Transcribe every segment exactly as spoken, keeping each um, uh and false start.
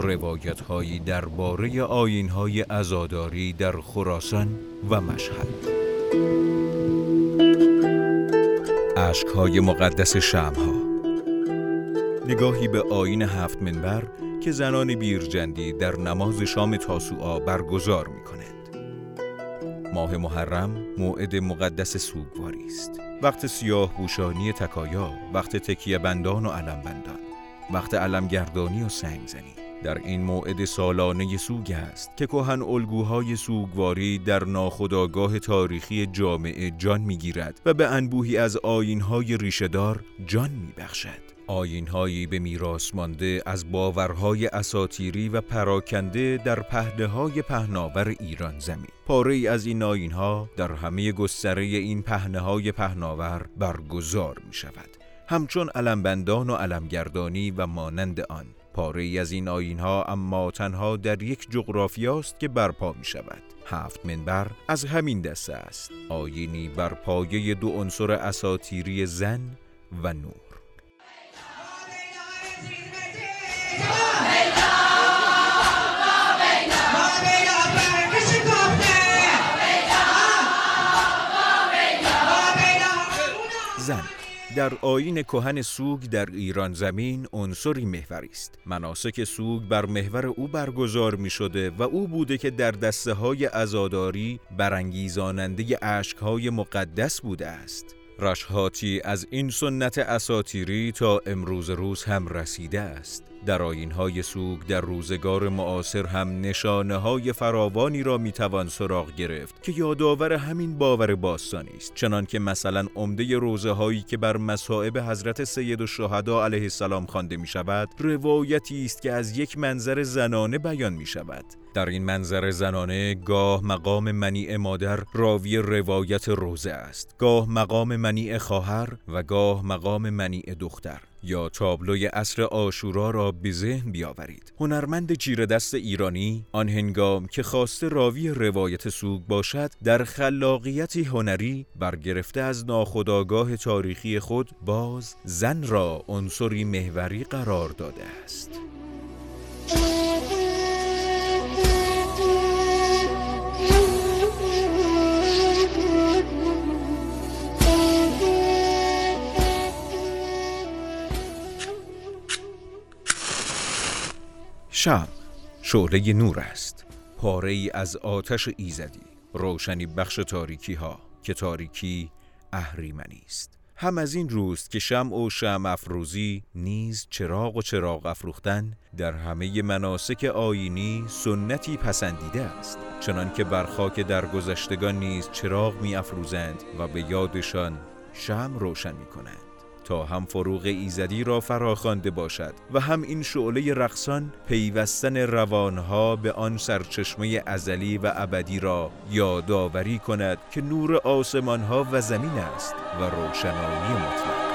روایت‌هایی درباره آیین‌های عزاداری در خراسان و مشهد. اشک‌های مقدس شمع‌ها. نگاهی به آیین هفت منبر که زنان بیرجندی در نماز شام تاسوعا برگزار می‌کنند. ماه محرم موعد مقدس سوگواری است. وقت سیاه پوشانی تکایا، وقت تکیه بندان و علم بندان، وقت علمگردانی و سنگزنی. در این موعد سالانه سوگ است که کهن الگوهای سوگواری در ناخودآگاه تاریخی جامعه جان می‌گیرد و به انبوهی از آیین‌های ریشه‌دار جان می‌بخشد. آیین‌هایی به میراث مانده از باورهای اساطیری و پراکنده در پهنه‌های پهناور ایران زمین. پاره‌ای از این آیین‌ها در همه گستره این پهنه‌های پهناور برگزار می‌شود، همچون علمبندان و علمگردانی و مانند آن. پاره‌ای از این آیین‌ها اما تنها در یک جغرافیاست که برپا می‌شود. هفت منبر از همین دسته است، آیینی بر پایه دو عنصر اساطیری زن و نور. زن در آیین کهن سوگ در ایران زمین عنصری محوری است. مناسک سوگ بر محور او برگزار می شده و او بوده که در دسته های عزاداری برانگیزاننده اشک‌های مقدس بوده است. رشحاتی از این سنت اساطیری تا امروز روز هم رسیده است. در آیین‌های سوگ در روزگار معاصر هم نشانه‌های فراوانی را می‌توان سراغ گرفت که یادآور همین باور باستانی است. چنان که مثلا عمده روزه‌هایی که بر مصائب حضرت سیدالشهدا علیه السلام خوانده می‌شود، روایتی است که از یک منظر زنانه بیان می‌شود. در این منظر زنانه گاه مقام منیع مادر راوی روایت روزه است، گاه مقام منیع خواهر و گاه مقام منیع دختر. یا تابلوی عصر عاشورا را به ذهن بیاورید. هنرمند چیره دست ایرانی آن هنگام که خواسته راوی روایت سوگ باشد، در خلاقیتی هنری برگرفته از ناخودآگاه تاریخی خود باز زن را عنصری محوری قرار داده است. شمع شعله نور است، پاره‌ای از آتش ایزدی، روشنی بخش تاریکی ها که تاریکی اهریمنی است. هم از این روست که شمع و شمع افروزی نیز چراغ و چراغ افروختن در همه مناسک آیینی سنتی پسندیده است، چنان که بر خاک درگذشتگان نیز چراغ می افروزند و به یادشان شمع روشن می کنند تا هم فروغ ایزدی را فراخوانده باشد و هم این شعله رقصان پیوستن روانها به آن سرچشمه ازلی و ابدی را یادآوری کند که نور آسمانها و زمین است و روشنایی مطلق.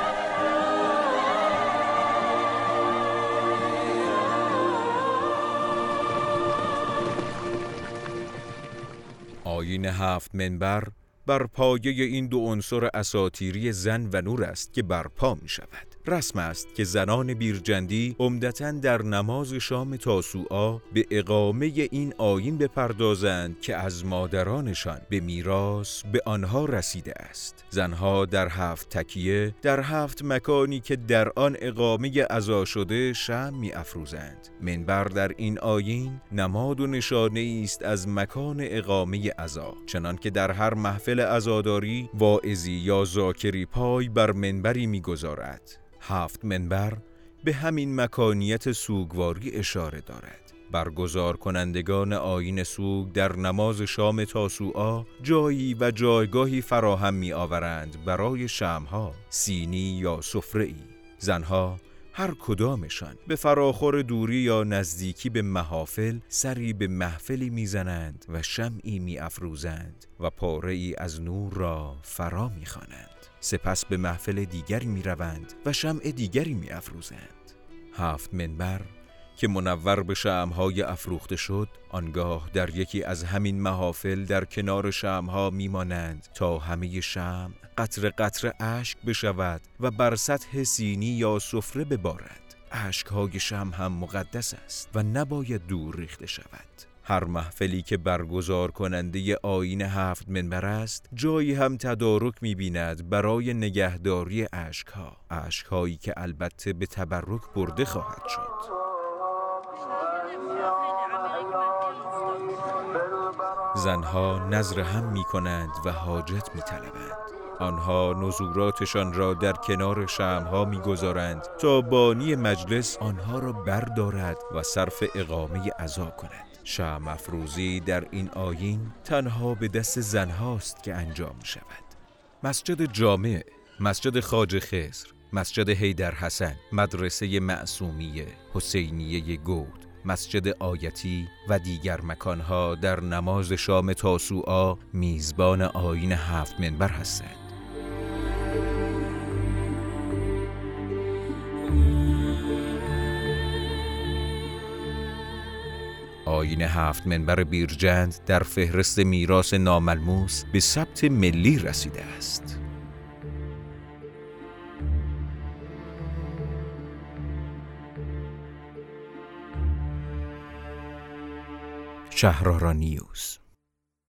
آیین هفت منبر بر پایه این دو عنصر اساطیری زن و نور است که برپا می شود. رسم است که زنان بیرجندی عمدتاً در نماز شام تاسوعا به اقامه این آیین بپردازند که از مادرانشان به میراث به آنها رسیده است. زنها در هفت تکیه در هفت مکانی که در آن اقامه عزا شده شمع می افروزند. منبر در این آیین نماد و نشانه است از مکان اقامه عزا، چنان که در هر محفل عزاداری واعظی یا ذاکری پای بر منبری می‌گذارد. هفت منبر به همین مکانیت سوگواری اشاره دارد. برگزار کنندگان آیین سوگ در نماز شام تاسوعا جایی و جایگاهی فراهم می آورند برای شمع‌ها، سینی یا سفره‌ای. زنها هر کدامشان به فراخور دوری یا نزدیکی به محافل سری به محفلی میزنند و شمعی می افروزند و پاره‌ای از نور را فرا می خوانند. سپس به محفل دیگری می روند و شمع دیگری می افروزند. هفت منبر که منور به شمع‌های افروخته شد، آنگاه در یکی از همین محافل در کنار شمع‌ها میمانند تا همه شمع قطره قطره اشک بشود و بر سطح سینی یا سفره ببارد. اشک‌های شمع هم مقدس است و نباید دور ریخته شود. هر محفلی که برگزار کننده آیین هفت منبر است، جایی هم تدارک می‌بیند برای نگهداری اشک‌ها، اشک‌هایی که البته به تبرک برده خواهد شد. زنها نذر هم می‌کنند و حاجت می‌طلبند. آنها نذوراتشان را در کنار شمع‌ها می‌گذارند تا بانی مجلس آنها را بردارد و صرف اقامه عزا کند. شمع افروزی در این آیین تنها به دست زنهاست که انجام شود. مسجد جامع، مسجد خواجه خضر، مسجد حیدر حسن، مدرسه معصومیه، حسینیه گود، مسجد آیتی و دیگر مکانها در نماز شام تاسوعا میزبان آیین هفت منبر هستند. آیین هفت منبر بیرجند در فهرست میراث ناملموس به ثبت ملی رسیده است. شهرآرا نیوز.